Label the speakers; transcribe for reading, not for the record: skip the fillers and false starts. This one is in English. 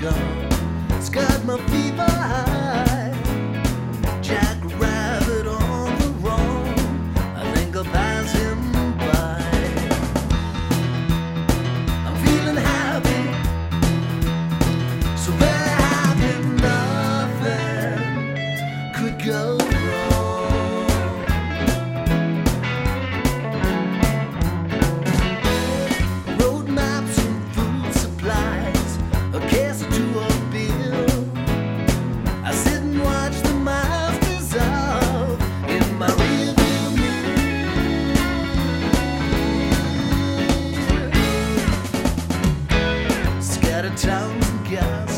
Speaker 1: gone. It's got my fever high. Jack Rabbit on the run. I think I'll pass him by. I'm feeling happy, so very happy, nothing could go wrong. Road maps and food supplies, a case or two of beer. I sit and watch the miles dissolve in my rearview mirror. Scattered towns and gas